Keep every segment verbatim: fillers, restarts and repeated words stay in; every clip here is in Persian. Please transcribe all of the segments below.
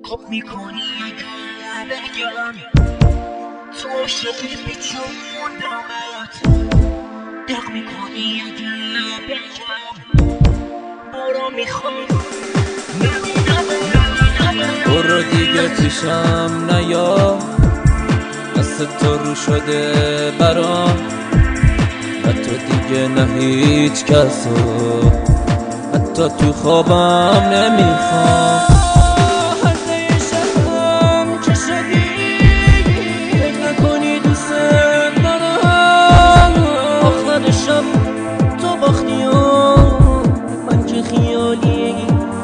خب میکنی اگر بگم تو عاشقی بیچون دامت دق میکنی اگر بگم برو میخوام برو دیگه پیشم نیا دست تو رو شده برام حتی دیگه نه هیچ کسو حتی تو خوابم نمیخوام هرده شهرم که شدی فکر نکنی دوست دارم آخر شب تو باختی و من که خیالی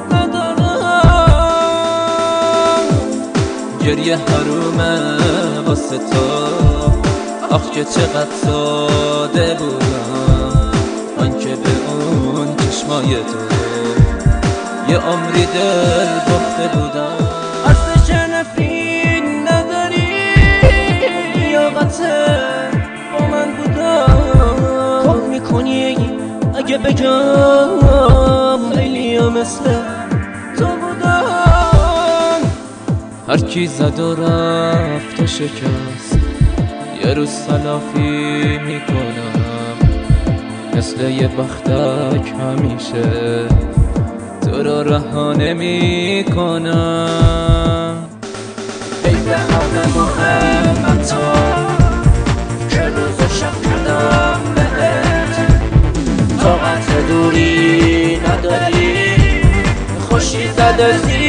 ندارم گریه حرومه واسه تو آخ که چقدر ساده بودم من که به اون چشمای تو یه عمری دل باخته بودم ارزش نفرین نداری لیاقته با من بودم خب میکنی اگه بگم خیلی ها مثل تو بودم هر کی زد و رفت و شکست یه روز تلافی میکنم مثل یه بختک همیشه تو رو رها نمیکنم ای به همه مهم تو که روز و شب کردم بهت طاقت دوری نداری خوشی زده زیر